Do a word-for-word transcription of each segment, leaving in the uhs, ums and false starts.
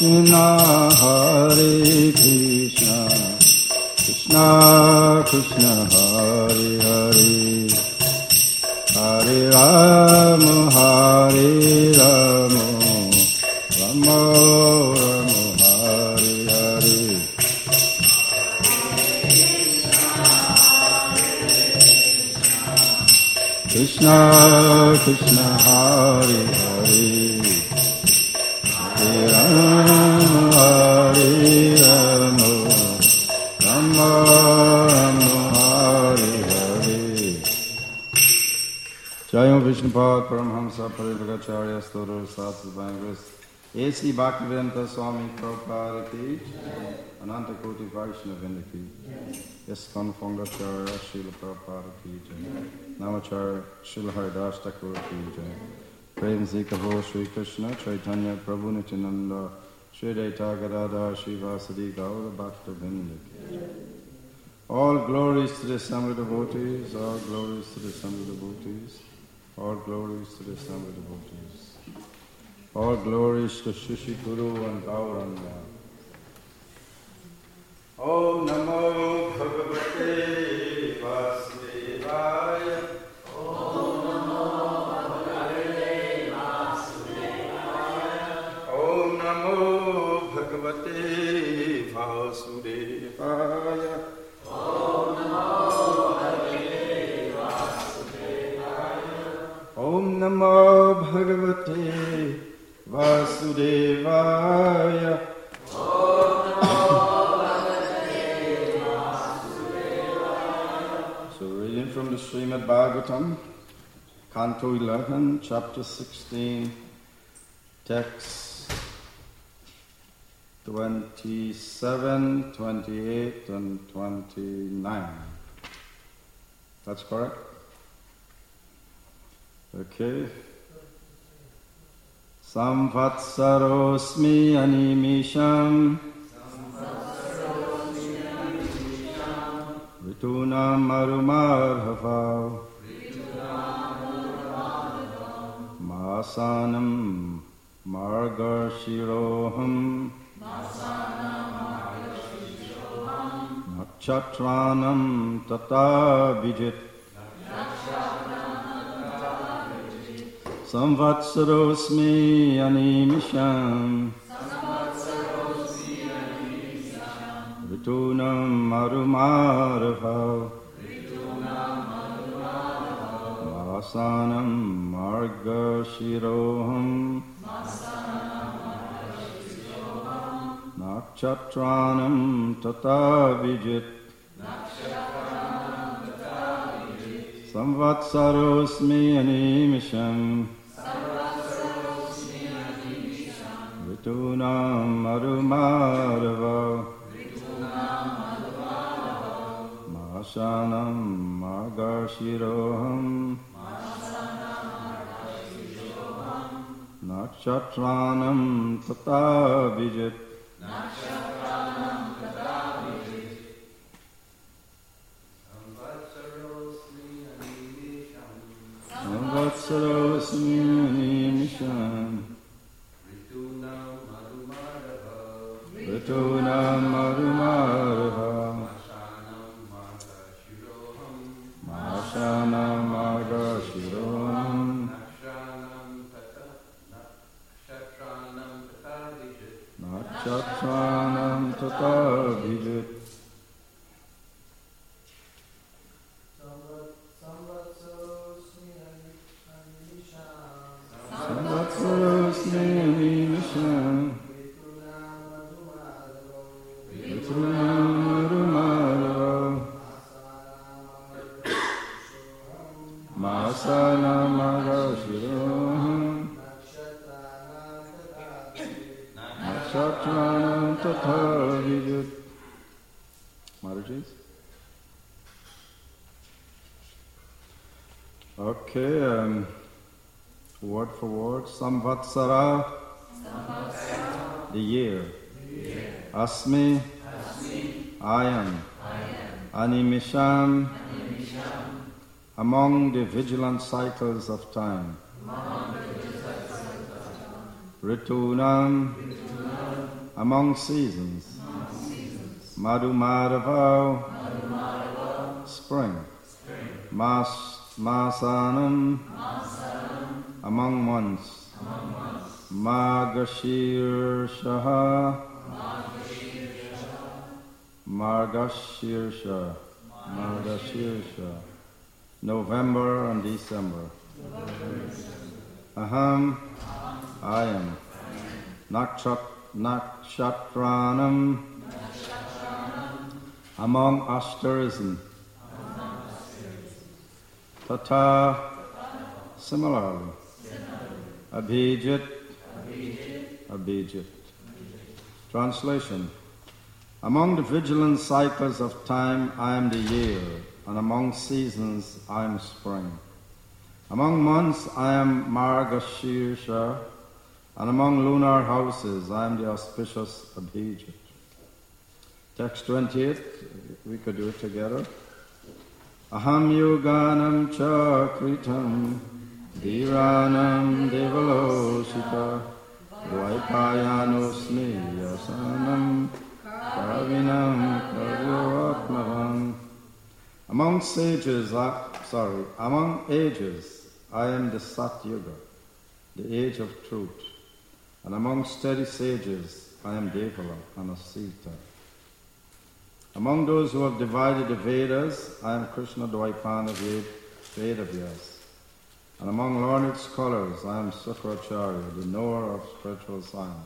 Krishna, Hare Krishna, Krishna Krishna, Hare Hare, Hare Rama, Hare Rama, Rama Rama, Hare Hare. Krishna Krishna, Hare Hare, Hare Rama, Hare Rama, Rama Rama, Hare Hare. Jayam Vishnupad Paramhamsa Parivagacharya Stotra Sastra Bangras A C Bhaktivedanta Swami Prabhupada Ki Ananta Koti Vaishnavinda Ki ISKCON Founder-Acharya Srila Prabhupada Ki Namacharya Srila Haridas Thakur Ki Jai. Prem Se Kaho Shri Krishna Chaitanya Prabhu Nityananda Shri Daita Gadadhar Shri Vasadi Gaura Bhakta-Vrinda Ki. All glories to the assembled devotees, all glories to the assembled devotees, all glories to the assembled devotees. All glories to Shishi Guru and Gauranga. Om Namo Bhagavate Vasudevaya. Om Namo Bhagavate Vasudevaya. Om Namo Bhagavate Vasudevaya. Om Namo Bhagavate Vasudevaya. Om Namo Bhagavate Vasudevaya. So reading from the Srimad Bhagavatam, Canto eleven, Chapter sixteen, Texts twenty-seven, twenty-eight, and twenty-nine. That's correct? Okay. Samvatsarosmi animisham Ritunam marumarhava Masanam margashiroham Nakchatranam tata vijit Samvatsarosmi animisham Ritunam marumarava Vasanam margashiroham Nakchatranam tata vijit Samvatsarosmi animisham Ritunam marumarava Masanam margashiroham Nakchatranam tata vijit Samvatsarosmi animisham Ritunam marumarava Masanam margashiroham Nakchatranam tata vijit Samvatsarosmi animisham Ritunam marumarava Masanam margashiroham Nakchatranam tata vijit. Maharajas? Okay, um, word for word. Samvatsara, the year. Asmi, I am. Animisham, among the vigilant cycles of time. Ritunam, among seasons, Madhu Madhava, spring, Mas, Masanam, among months, Margashirsha, Margashirsha, Margashirsha, November and December. Aham, I am. Nakshat, Nakshatranam, among Ashtarisen. Tata, similarly. Abhijit, Abhijit. Translation. Among the vigilant cycles of time, I am the year, and among seasons, I am spring. Among months, I am Margashirsha, and among lunar houses, I am the auspicious Abhijit. Text twenty-eight, we could do it together. Aham yoganam chakritam, dhiranam devaloshita, vaipayanosmi yasanam, Kavinam Karyoatmavam. Among sages, I, sorry, among ages, I am the Satyuga, the age of truth. And among steady sages, I am Devala and Asita. Among those who have divided the Vedas, I am Krishna Dvaipana Vedavyas. And among learned scholars, I am Sukracharya, the knower of spiritual science.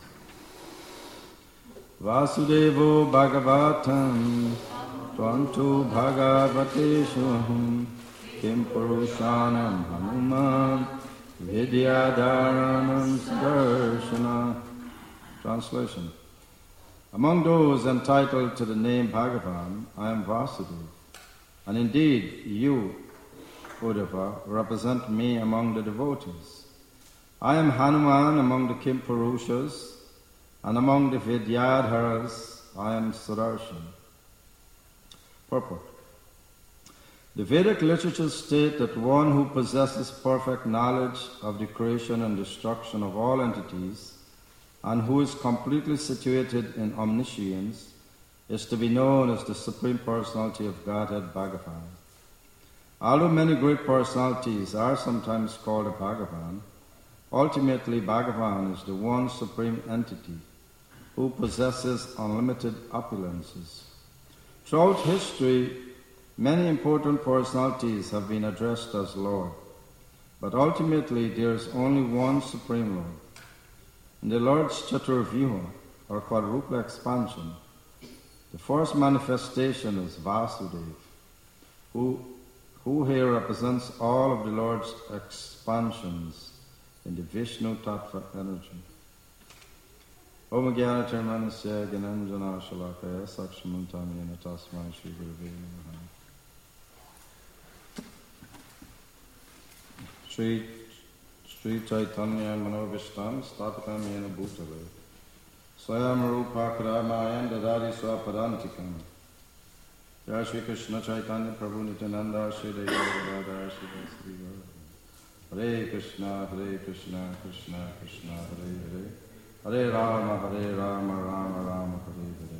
Vasudevo Bhagavatam Tvantu Bhagavateshwaham Kim Purushanam Hanuman Vidyadharanam Sudarshana. Translation. Among those entitled to the name Bhagavan, I am Vasudeva. And indeed, you, Uddhava, represent me among the devotees. I am Hanuman among the Kimpurushas, and among the Vidyadharas, I am Sudarshan. Purport. The Vedic literatures state that one who possesses perfect knowledge of the creation and destruction of all entities, and who is completely situated in omniscience, is to be known as the Supreme Personality of Godhead, Bhagavan. Although many great personalities are sometimes called a Bhagavan, ultimately Bhagavan is the one supreme entity who possesses unlimited opulences. Throughout history, many important personalities have been addressed as Lord, but ultimately there is only one Supreme Lord. In the Lord's Chaturvyuha, or quadruple expansion, the first manifestation is Vasudeva, who, who here represents all of the Lord's expansions in the Vishnu Tattva energy. Om Jnana Tirmanasya Gyananjana Shalakaya Sakshamuntamena Tasmai Shri Gurave Namaha. Shri Shri Chaitanya Manovishtam Stapitam Yena Bhutale Swayam Rupa Karamayan Dadari Swapadantikam. Jai Shri Krishna Chaitanya Prabhu Nityananda Shri Deva Radha Shri Sri Gaura. Hare Krishna Hare Krishna Krishna Krishna Hare Hare Hare Rama Hare Rama Rama Rama Hare Hare.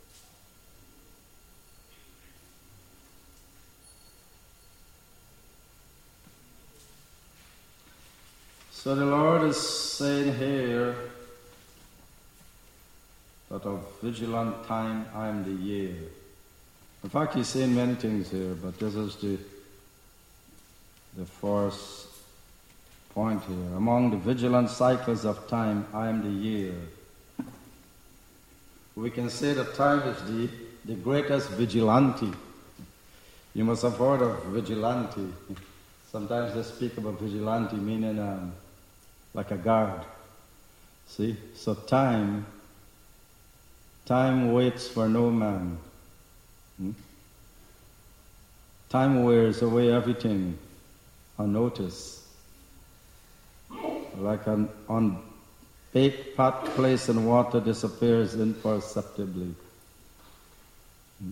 So the Lord is saying here that of vigilant time I am the year. In fact, he's saying many things here, but this is the the first point here. Among the vigilant cycles of time, I am the year. We can say that time is the, the greatest vigilante. You must have heard of vigilante. Sometimes they speak about vigilante meaning um, like a guard. See? So time, time waits for no man. Hmm? Time wears away everything unnoticed. Like an unbaked pot placed in water disappears imperceptibly. Hmm?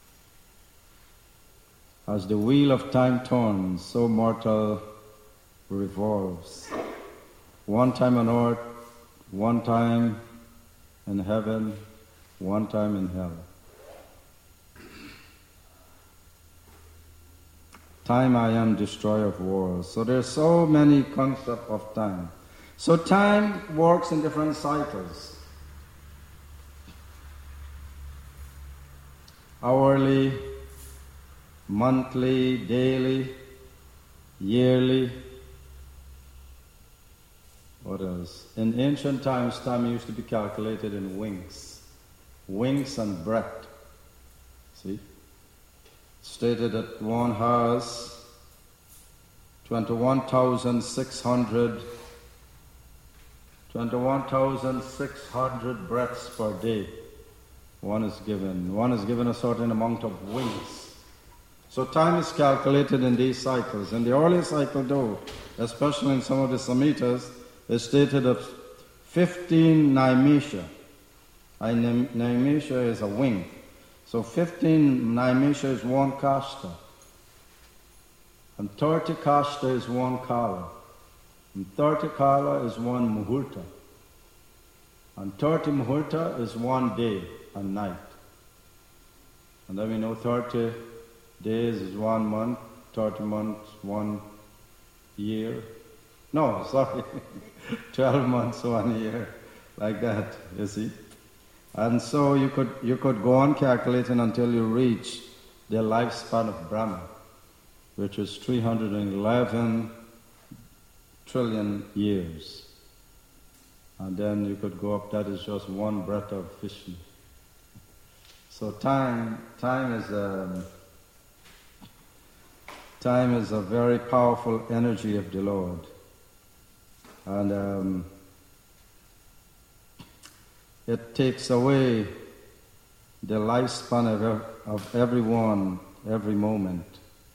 As the wheel of time turns, so mortal revolves. One time on earth, one time in heaven, one time in hell. Time I am, destroyer of worlds. So there's so many concepts of time. So time works in different cycles. Hourly, monthly, daily, yearly. What else? In ancient times, time used to be calculated in winks. Winks and breath. See? Stated that one has twenty-one thousand six hundred twenty-one thousand six hundred breaths per day. One is given. One is given a certain amount of winks. So time is calculated in these cycles. In the early cycle though, especially in some of the Samhitas, it's stated of fifteen Naimisha. A Naimisha is a wing. So fifteen Naimisha is one kashta. And thirty kashta is one kala. And thirty kala is one muhurta. And thirty muhurta is one day and night. And then we know thirty days is one month, thirty months, one year. No, sorry, twelve months, one year, like that, you see. And so you could you could go on calculating until you reach the lifespan of Brahma, which is three hundred eleven trillion years. And then you could go up, that is just one breath of Vishnu. So time, time is a, time is a very powerful energy of the Lord. And um, it takes away the lifespan of, ev- of everyone, every moment.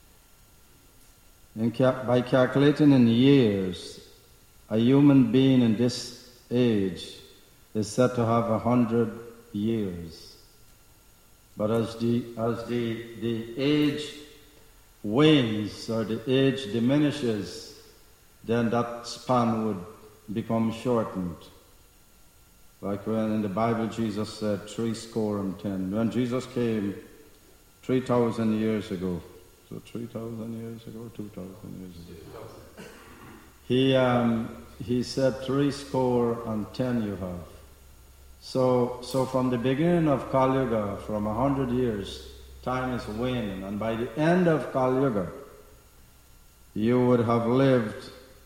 In ca- by calculating in years, a human being in this age is said to have a hundred years. But as the as the the age wanes or the age diminishes, then that span would become shortened. Like when in the Bible Jesus said three score and ten. When Jesus came three thousand years ago, so three thousand years ago, two thousand years ago, he um, he said three score and ten you have. So so from the beginning of Kali Yuga, from a hundred years, time is waning, and by the end of Kali Yuga, you would have lived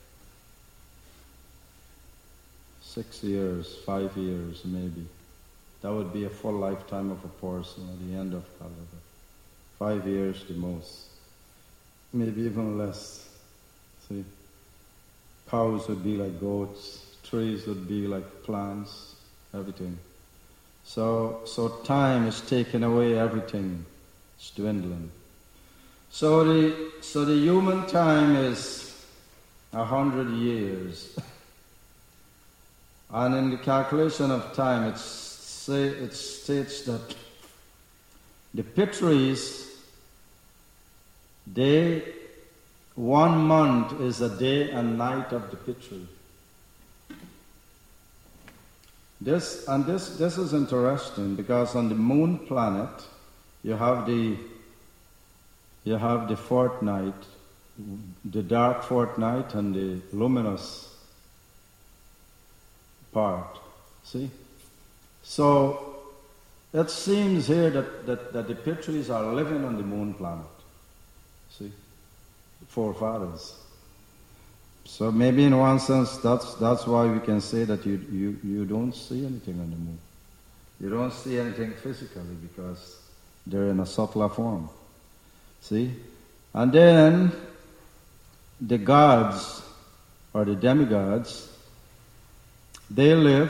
six years, five years maybe. That would be a full lifetime of a person at the end of Kali Yuga. Five years the most. Maybe even less. See? Cows would be like goats, trees would be like plants, everything. So so time is taking away everything. It's dwindling. So the so the human time is a hundred years. And in the calculation of time, it's say, it states that the Pitris, they, one month is a day and night of the Pitri. This and this this is interesting because on the moon planet you have the you have the fortnight, the dark fortnight and the luminous part. See? So it seems here that, that, that the Pitris are living on the moon planet. See? The forefathers. So maybe in one sense that's that's why we can say that you, you, you don't see anything on the moon. You don't see anything physically because they're in a subtler form. See? And then the gods or the demigods, they live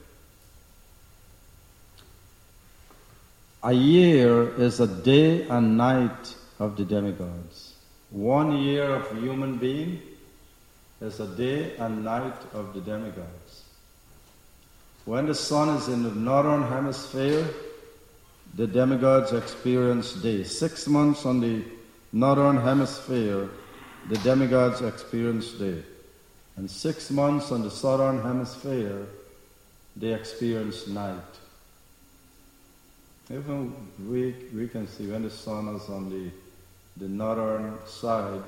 a year is a day and night of the demigods. One year of human being is a day and night of the demigods. When the sun is in the northern hemisphere, the demigods experience day. Six months on the northern hemisphere, the demigods experience day. And six months on the southern hemisphere, they experience night. Even we, we can see when the sun is on the, the northern side,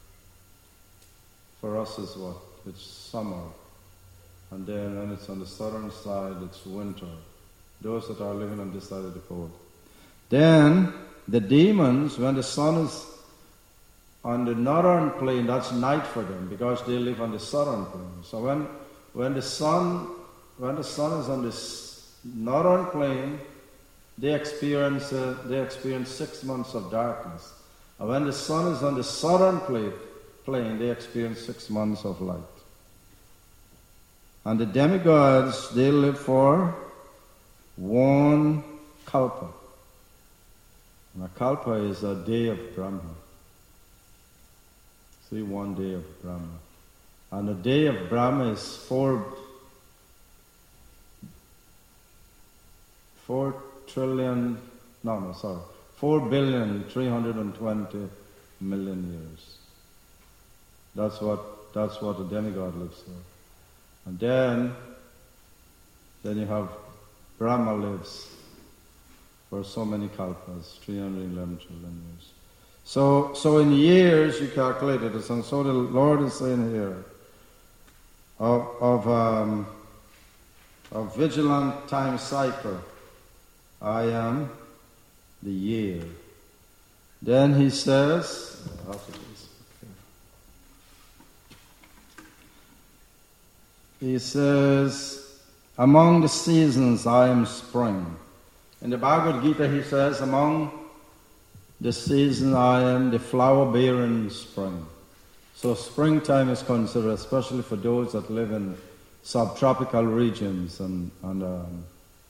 for us is what? It's summer. And then when it's on the southern side, it's winter. Those that are living on this side of the pole. Then the demons, when the sun is on the northern plane, that's night for them because they live on the southern plane. So when when the sun when the sun is on this northern plane, they experience uh, they experience six months of darkness. And when the sun is on the southern plane, plane, they experience six months of light. And the demigods, they live for one kalpa. And a kalpa is a day of Brahma. See, one day of Brahma. And a day of Brahma is four, four trillion, no, no, sorry, four billion, three hundred and twenty million years. That's what, that's what a demigod lives for. And then, then you have Brahma lives for so many kalpas, three hundred eleven trillion years. So, so in years you calculate it, and so the Lord is saying here, of of um, of vigilant time cycle, I am the year. Then he says, he says, among the seasons I am spring. In the Bhagavad Gita he says, among the season I am the flower-bearing spring. So springtime is considered, especially for those that live in subtropical regions and, and um,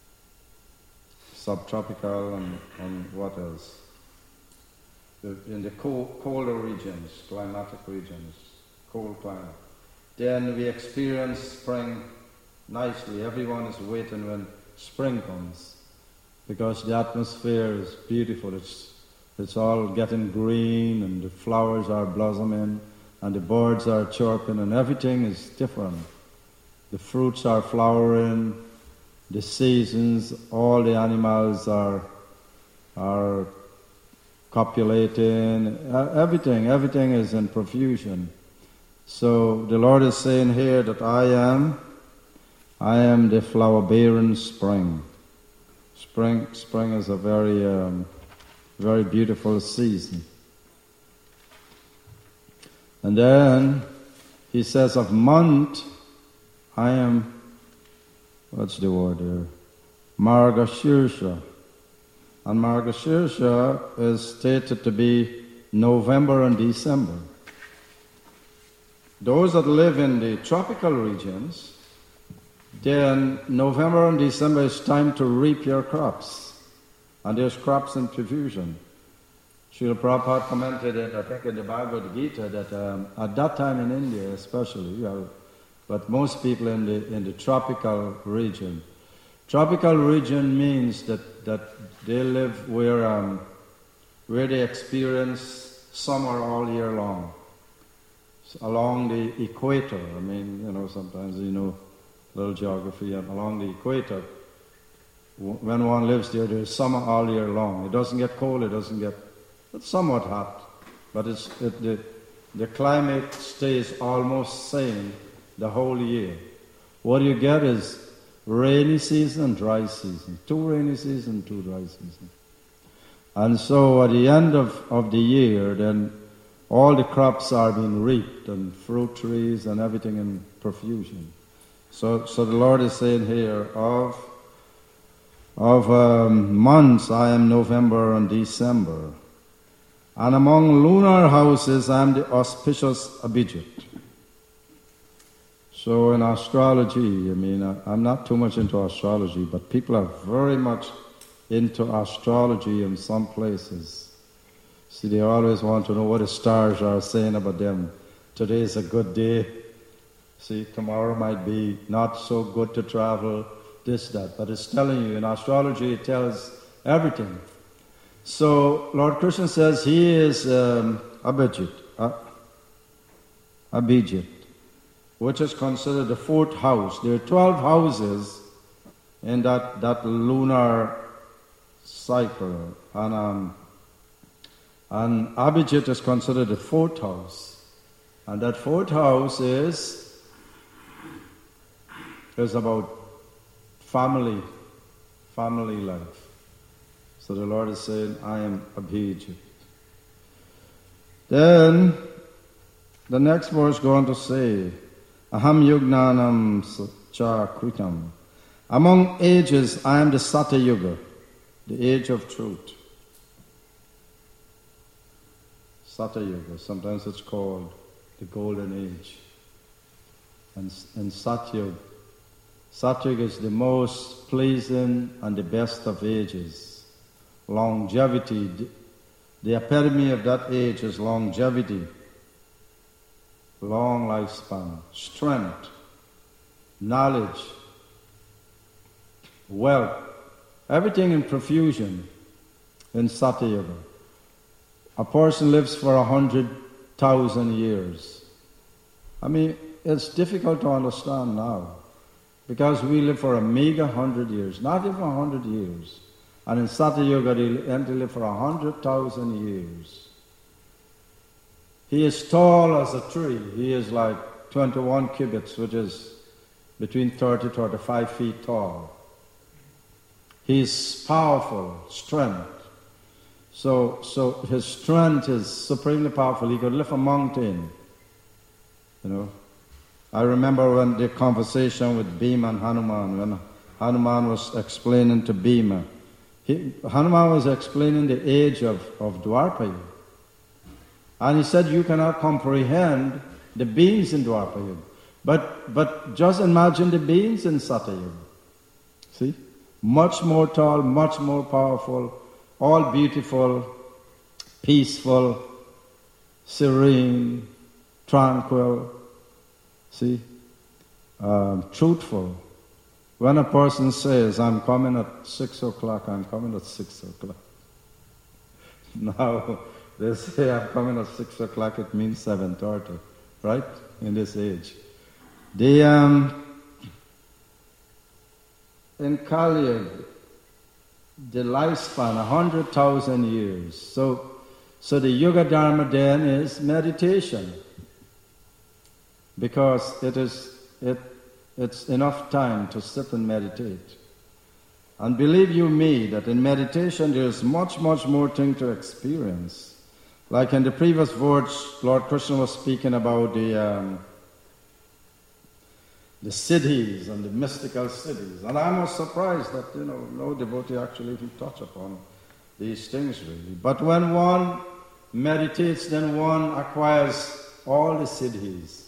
subtropical and, and what else? In the cold, colder regions, climatic regions, cold climate. Then we experience spring nicely. Everyone is waiting when spring comes because the atmosphere is beautiful. It's It's all getting green and the flowers are blossoming and the birds are chirping and everything is different. The fruits are flowering, the seasons, all the animals are are copulating, everything, everything is in profusion. So the Lord is saying here that I am, I am the flower-bearing spring. Spring, spring is a very um, very beautiful season. And then he says of month, I am, what's the word here? Margashirsha. And Margashirsha is stated to be November and December. Those that live in the tropical regions, then November and December is time to reap your crops. And there's crops in profusion. Srila Prabhupada commented it, I think in the Bhagavad Gita, that um, at that time in India especially, well, but most people in the in the tropical region. Tropical region means that, that they live where um, where they experience summer all year long. So along the equator, I mean, you know, sometimes you know little geography, and along the equator, when one lives there, there's summer all year long. It doesn't get cold, it doesn't get, it's somewhat hot, but it's it, the, the climate stays almost same the whole year. What you get is rainy season and dry season. Two rainy seasons, two dry seasons. And so at the end of, of the year, then all the crops are being reaped and fruit trees and everything in profusion. So, so the Lord is saying here, of Of um, months, I am November and December. And among lunar houses, I am the auspicious Abhijit. So in astrology, I mean, I, I'm not too much into astrology, but people are very much into astrology in some places. See, they always want to know what the stars are saying about them. Today is a good day. See, tomorrow might be not so good to travel. This, that, but it's telling you, in astrology it tells everything. So Lord Krishna says he is um, Abhijit, uh, Abhijit, which is considered the fourth house. There are twelve houses in that, that lunar cycle. And, um, and Abhijit is considered the fourth house. And that fourth house is, is about family, family life. So the Lord is saying, I am Abhijit. Then, the next verse goes on to say, Aham Yugnanam Cha Kritam. Among ages, I am the Satya Yuga, the age of truth. Satya Yuga, sometimes it's called the golden age. And, and Satyug, Satyug is the most pleasing and the best of ages. Longevity, the, the epitome of that age is longevity. Long lifespan, strength, knowledge, wealth, everything in profusion in Satya Yuga. A person lives for a hundred thousand years. I mean, it's difficult to understand now because we live for a mega hundred years, not even a hundred years. And in Satya Yuga, they live for a hundred thousand years. He is tall as a tree. He is like twenty-one cubits, which is between thirty to thirty-five feet tall. He is powerful, strength. So, so his strength is supremely powerful. He could lift a mountain. You know, I remember when the conversation with Bhima and Hanuman, when Hanuman was explaining to Bhima, he, Hanuman was explaining the age of, of Dwapara. And he said, you cannot comprehend the beings in Dwapara. But, but just imagine the beings in Satya Yuga. See? Much more tall, much more powerful, all beautiful, peaceful, serene, tranquil, see, um, truthful. When a person says, I'm coming at six o'clock, I'm coming at six o'clock. Now, they say I'm coming at six o'clock, it means seven thirty, right? In this age. The, um, in Kali Yuga, the lifespan, a hundred thousand years. So, so the Yuga Dharma then is meditation, because it is it it's enough time to sit and meditate. And believe you me, that in meditation there is much, much more thing to experience. Like in the previous verse, Lord Krishna was speaking about the um, the cities and the mystical cities. And I was surprised that, you know, no devotee actually even touch upon these things really. But when one meditates, then one acquires all the siddhis.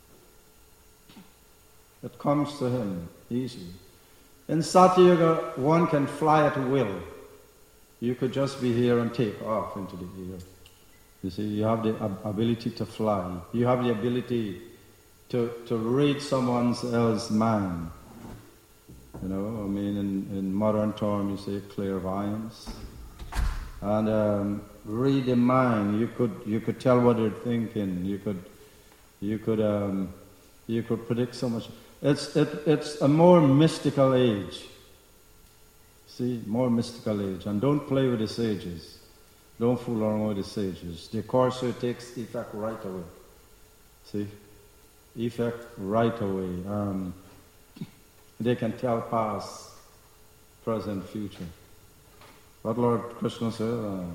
It comes to him easily. In Satya Yuga, one can fly at will. You could just be here and take off into the air. You see, you have the ability to fly. You have the ability to, to read someone else's mind. You know, I mean, in, in modern terms, you say clairvoyance. And um, read the mind. You could you could tell what they're thinking. You could you could um, you could predict so much. It's it, it's a more mystical age. See, more mystical age. And don't play with the sages. Don't fool around with the sages. The Corsair takes effect right away. See? Effect right away. Um, they can tell past, present, future. What Lord Krishna said? Uh,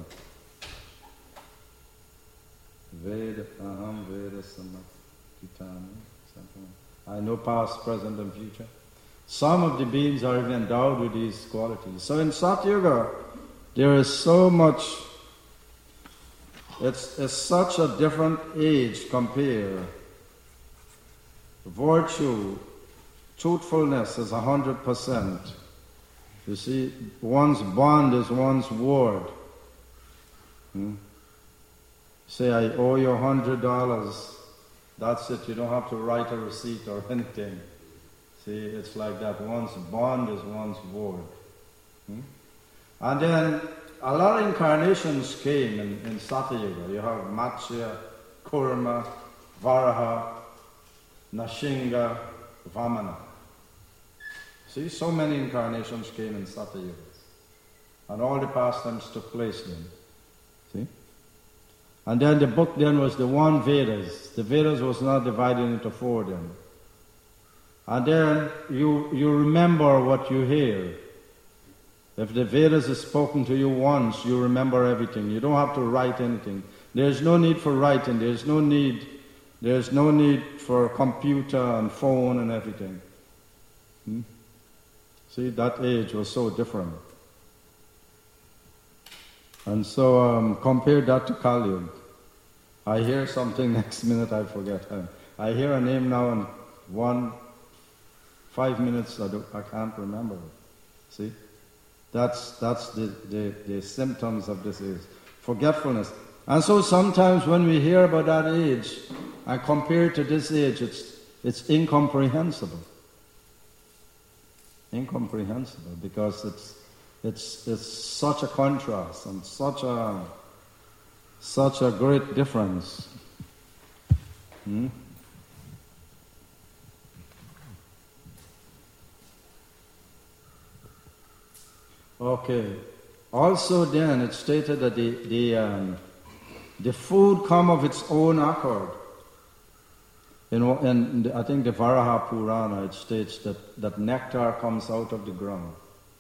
Veda, aham Veda samakitami. I know past, present, and future. Some of the beings are even endowed with these qualities. So in Satya Yuga, there is so much. It's, it's such a different age compared. Virtue, truthfulness is a hundred percent. You see, one's bond is one's word. Hmm? Say, I owe you a hundred dollars. That's it. You don't have to write a receipt or anything. See, it's like that. One's bond is one's word. Hmm? And then a lot of incarnations came in, in Satya Yuga. You have Matsya, Kurma, Varaha, Nashinga, Vamana. See, so many incarnations came in Satyuga. And all the pastimes took place then. See? And then the book then was the one Vedas. The Vedas was not divided into four then. And then you, you remember what you hear. If the Vedas is spoken to you once, you remember everything. You don't have to write anything. There's no need for writing. There's no need, there's no need for computer and phone and everything. Hmm? See, that age was so different. And so um, compare that to Kali Yuga. I hear something, next minute I forget. I hear a name now and one, five minutes I, do, I can't remember it. See? That's, that's the, the, the symptoms of this age. Forgetfulness. And so sometimes when we hear about that age and compare it to this age, it's, it's incomprehensible. Incomprehensible because it's, it's, it's such a contrast and such a, such a great difference. Hmm? Okay. Also then it stated that the, the, um, the food come of its own accord. You know, and I think the Varaha Purana, it states that, that nectar comes out of the ground.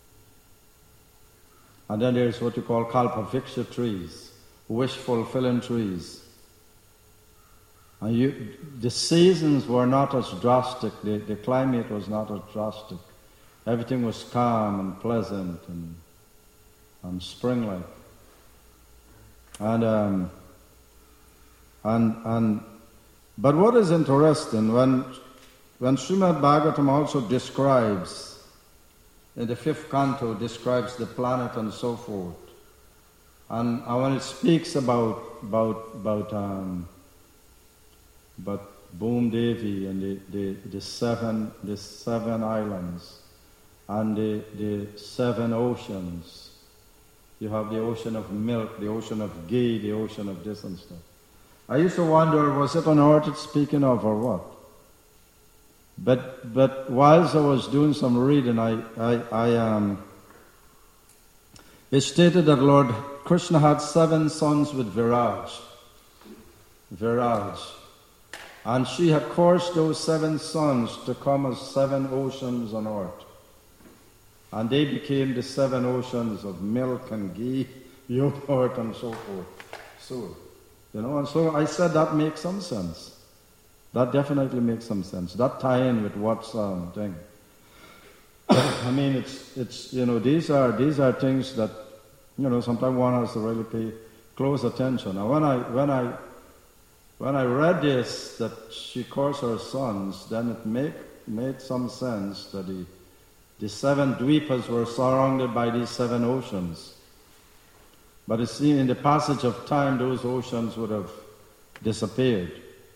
And then there's what you call Kalpaviksha trees, wish-fulfilling trees. And you, the seasons were not as drastic, the, the climate was not as drastic. Everything was calm and pleasant and, and spring-like. And, um, and, and, but what is interesting, when, when Srimad Bhagavatam also describes, in the fifth canto, describes the planet and so forth, and, and when it speaks about, about, about, um, about Bhum Devi and the, the, the, seven, the seven islands, and the, the seven oceans. You have the ocean of milk, the ocean of ghee, the ocean of this and stuff. I used to wonder, was it on earth it's speaking of or what? But but whilst I was doing some reading, I, I, I um, it stated that Lord Krishna had seven sons with Viraj. Viraj. And she had caused those seven sons to come as seven oceans on earth. And they became the seven oceans of milk and ghee, yogurt and so forth. So, you know, and so I said that makes some sense. That definitely makes some sense. That tie in with what's um thing. I mean, it's it's you know these are these are things that you know sometimes one has to really pay close attention. Now, when I when I when I read this that she caused her sons, then it made made some sense that the The seven dweepas were surrounded by these seven oceans. But it seemed in the passage of time, those oceans would have disappeared.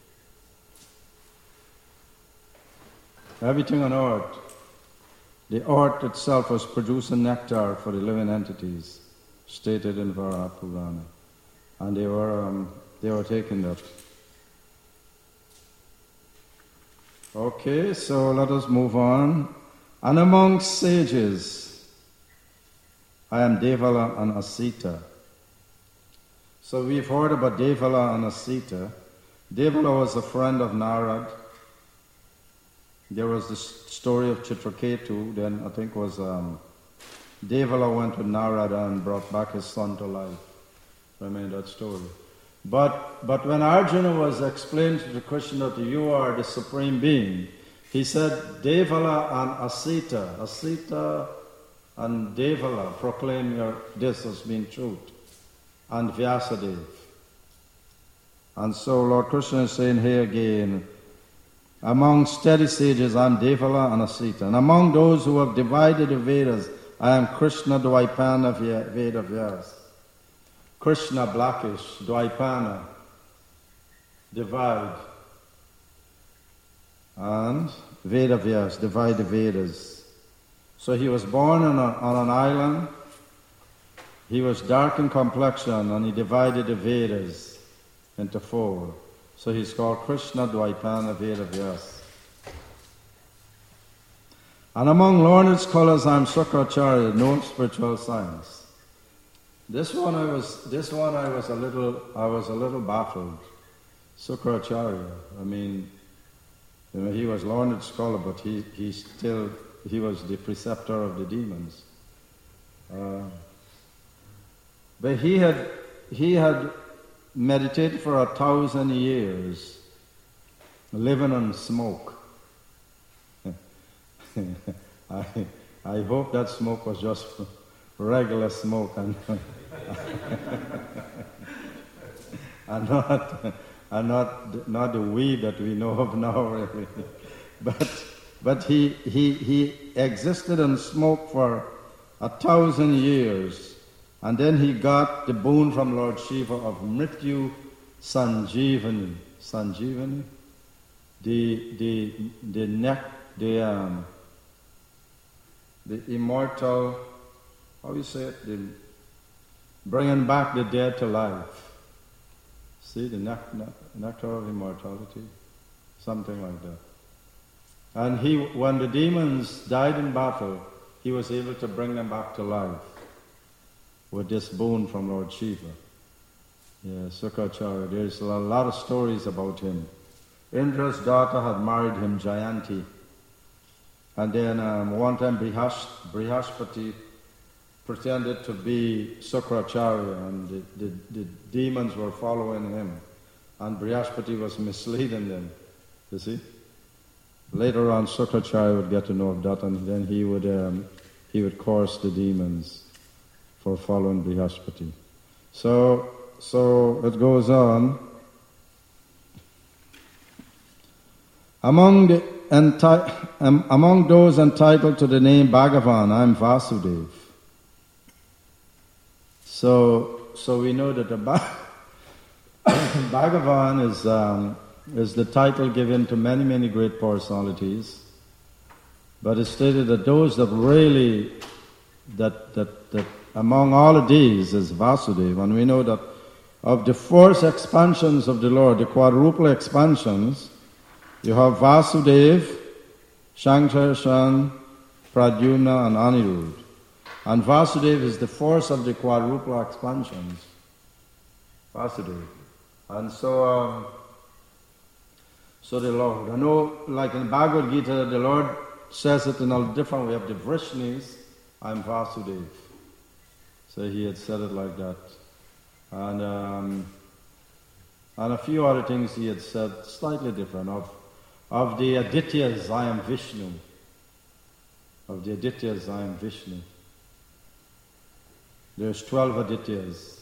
Everything on earth, the earth itself was producing nectar for the living entities, stated in Varaha Purana. And they were, um, they were taking that. Okay, so let us move on. And among sages, I am Devala and Asita. So we've heard about Devala and Asita. Devala was a friend of Narad. There was the story of Chitraketu, then I think was um, Devala went to Narada and brought back his son to life. I mean that story. But but when Arjuna was explained to Krishna that you are the Supreme Being, he said, Devala and Asita, Asita and Devala proclaim your, this as being truth, and Vyasadeva. And so Lord Krishna is saying here again, among steady sages I am Devala and Asita, and among those who have divided the Vedas, I am Krishna Dvaipana Veda Vyas. Krishna blackish, Dvaipana, divide. And Veda Vyas, divide the Vedas. So he was born on, a, on an island. He was dark in complexion and he divided the Vedas into four. So he's called Krishna Dvaipana Veda Vyas. And among learned scholars, I'm Sukracharya, no spiritual science. This one I was, this one I was a little, I was a little baffled. Sukracharya, I mean, you know, he was learned scholar, but he, he still, he was the preceptor of the demons. Uh, but he had, he had meditated for a thousand years, living on smoke. I, I hope that smoke was just regular smoke and, and not and not not the weed that we know of now, really. But but he he he existed on smoke for a thousand years, and then he got the boon from Lord Shiva of Mrityu Sanjivani. Sanjivani, the the the neck the um, the immortal, how you say it, the bringing back the dead to life. See, the nectar of immortality, something like that. And he, when the demons died in battle, he was able to bring them back to life with this boon from Lord Shiva. Yeah, Sukracharya. There's a lot of stories about him. Indra's daughter had married him, Jayanti. And then um, one time Brihash, Brihaspati pretended to be Sukracharya, and the, the, the demons were following him. And Brihaspati was misleading them, you see. Later on, Sukracharya would get to know of that, and then he would um, he would curse the demons for following Brihaspati. So, so it goes on. Among the enti- um, among those entitled to the name Bhagavan, I am Vasudev. So, so we know that the ba- Bhagavan is um, is the title given to many, many great personalities. But it's stated that those that really, that that that among all of these is Vasudeva, and we know that of the fourth expansions of the Lord, the quadruple expansions, you have Vasudev, Shankarshan, Pradyumna, and Anirudh. And Vasudeva is the fourth of the quadruple expansions. Vasudeva. And so, um, so the Lord, I know, like in Bhagavad Gita, the Lord says it in a different way. Of the Vrishnis, I'm Vasudeva. So he had said it like that. And um, and a few other things he had said slightly different. Of of the Adityas, I am Vishnu. Of the Adityas, I am Vishnu. There's twelve Adityas,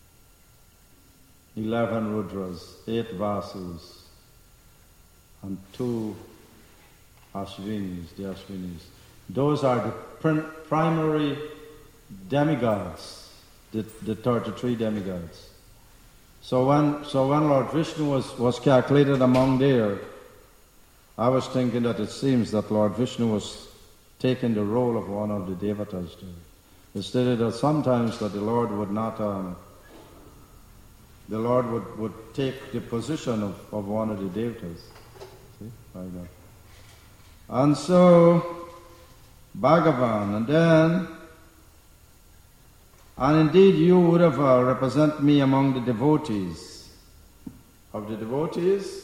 eleven Rudras, eight Vasus, and two Ashvinis, the Ashvinis. Those are the prim- primary demigods, the, the thirty-three demigods. So when so when Lord Vishnu was, was calculated among there, I was thinking that it seems that Lord Vishnu was taking the role of one of the devatas there. It stated that sometimes that the Lord would not, um, the Lord would, would take the position of, of one of the devatas. See, like that. And so, Bhagavan, and then, and indeed you would have uh, represent me among the devotees. Of the devotees,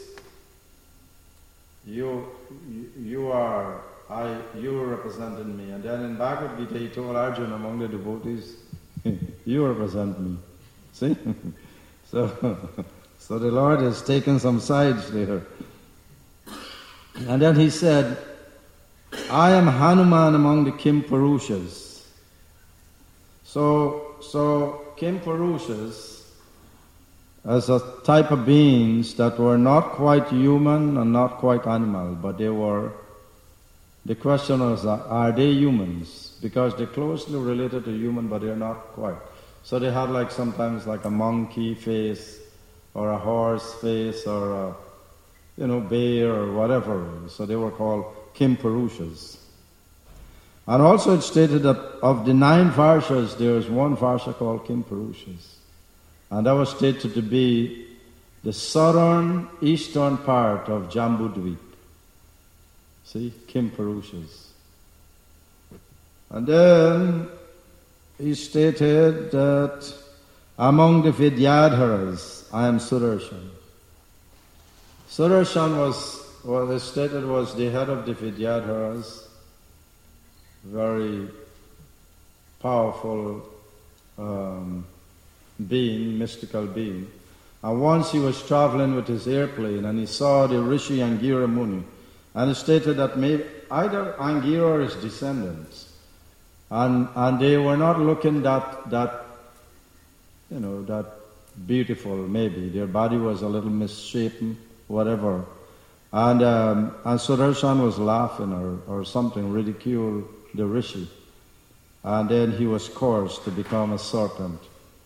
you, you, you are, I, you are representing me. And then in Bhagavad Gita he told Arjuna, among the devotees, you represent me. See? so, so the Lord has taken some sides there. And then he said, I am Hanuman among the Kim Purushas. So, so Kim Purushas, as a type of beings that were not quite human and not quite animal, but they were, the question was, are they humans? Because they're closely related to human, but they're not quite. So they had like sometimes like a monkey face, or a horse face, or a, you know, bear, or whatever. So they were called Kim Purushas. And also it stated that of the nine Varshas, there is one Varsha called Kim Purushas. And that was stated to be the southern, eastern part of Jambudvip. See, Kim Purushas. And then he stated that among the Vidyadharas, I am Sudarshan. Sudarshan was, what they stated was the head of the Vidyadharas, very powerful um, being, mystical being. And once he was traveling with his airplane and he saw the Rishi Angira Muni, and he stated that maybe either Angira or his descendants, and and they were not looking that that you know that beautiful. Maybe their body was a little misshapen, whatever. And um, and Sudarshan was laughing or or something, ridiculed the Rishi, and then he was cursed to become a serpent.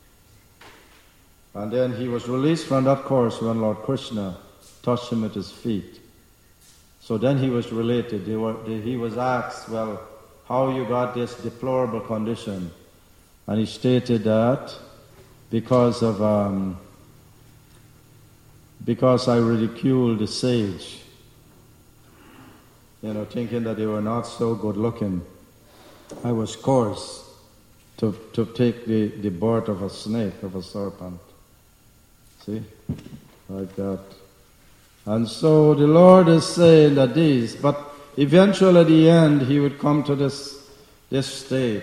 And then he was released from that course when Lord Krishna touched him with his feet. So then he was related. They were, they, he was asked, well, how you got this deplorable condition? And he stated that because of um, because I ridiculed the sage, you know, thinking that they were not so good looking. I was cursed to to take the, the birth of a snake, of a serpent. See? Like that. And so the Lord is saying that these, but eventually at the end he would come to this this state.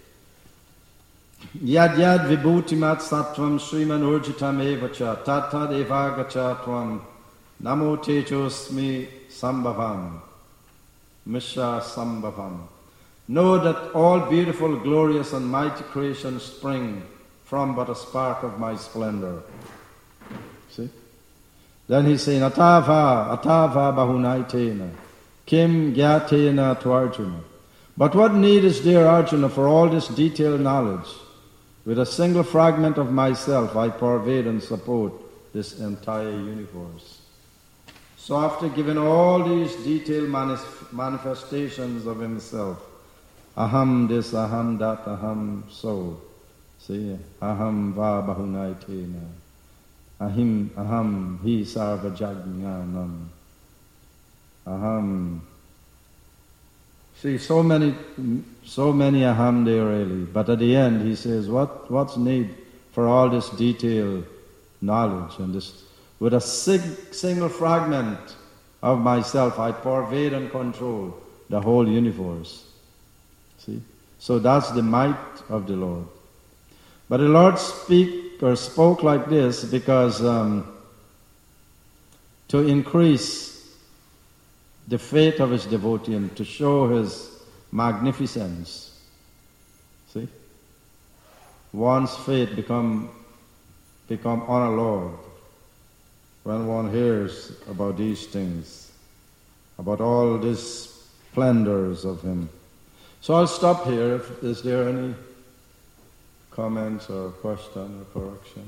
Yad yad vibhutimat sattvam sriman urjitam evacha tattad evagacha tvam namo tejosmi sambhavam misha sambhavam. Know that all beautiful, glorious and mighty creations spring from but a spark of my splendor. See? Then he's saying, Atava, Atava bahunaitena, kim gyatena to Arjuna. But what need is there, Arjuna, for all this detailed knowledge? With a single fragment of myself, I pervade and support this entire universe. So after giving all these detailed manif- manifestations of himself, aham this, aham that, aham so, see, aham va bahunaitena. Ahim, aham, hi sarva jnanam. Aham. See, so many, so many aham there really. But at the end, he says, what, what's need for all this detailed knowledge and this? With a sig- single fragment of myself, I pervade and control the whole universe. See, so that's the might of the Lord. But the Lord speak. Or spoke like this because um, to increase the faith of his devotee and to show his magnificence. See? One's faith become become unalloyed when one hears about these things, about all these splendors of him. So I'll stop here. If, is there any comments or question or correction?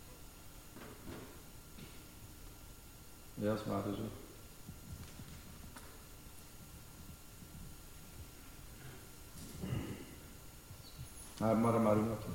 Yes, Mataji. I have Mother Marunata.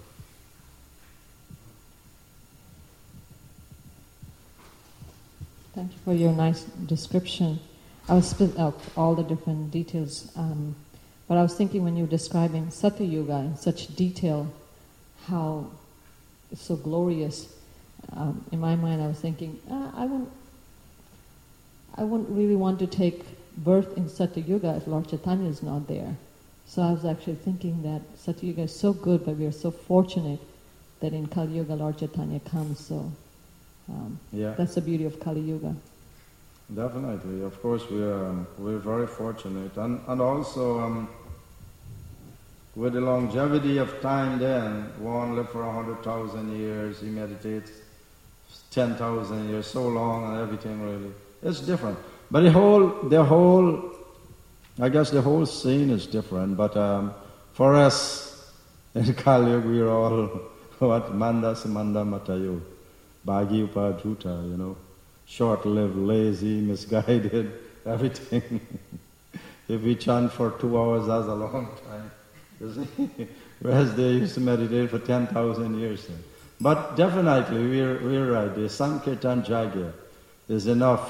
Thank you for your nice description. I was split up all the different details, um, but I was thinking when you were describing Satya Yuga in such detail, how it's so glorious. Um, in my mind, I was thinking, ah, I wouldn't, I wouldn't really want to take birth in Satya Yuga if Lord Chaitanya is not there. So I was actually thinking that Satya Yuga is so good, but we are so fortunate that in Kali Yuga Lord Chaitanya comes. So um, yeah. That's the beauty of Kali Yuga. Definitely, of course, we are. Um, we're very fortunate, and and also. Um, With the longevity of time then, one lived for a hundred thousand years, he meditates ten thousand years, so long and everything really. It's different. But the whole, the whole, I guess the whole scene is different, but um, for us in Kali Yuga, we're all, what, manda samanda matayo, bhagi upadhuta, you know, short-lived, lazy, misguided, everything. If we chant for two hours, that's a long time. Whereas they used to meditate for ten thousand years. But definitely, we're, we're right. The Sankirtan Jagya is enough,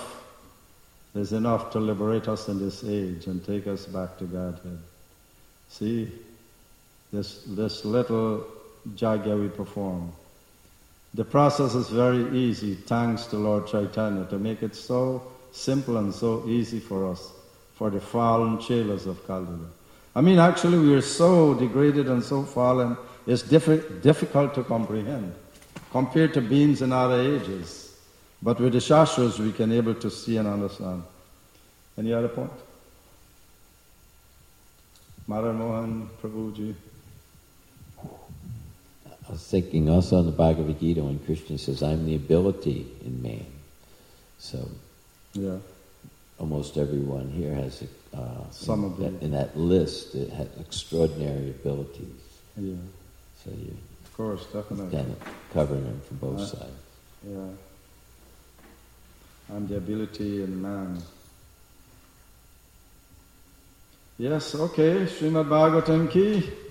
is enough to liberate us in this age and take us back to Godhead. See, this, this little jagya we perform. The process is very easy, thanks to Lord Chaitanya, to make it so simple and so easy for us, for the fallen chelas of Kali. I mean, actually, we are so degraded and so fallen, it's diffi- difficult to comprehend, compared to beings in other ages. But with the Shastras, we can able to see and understand. Any other point? Madan Mohan Prabhuji. I was thinking also in the Bhagavad Gita when Krishna says, I'm the ability in man. So yeah, almost everyone here has, uh, some in, of them. in that list, it has extraordinary abilities. Yeah. So you Of course, definitely. kind of covering them from both Uh, sides. Yeah. And the ability in man. Yes, okay. Srimad Bhagavatam ki.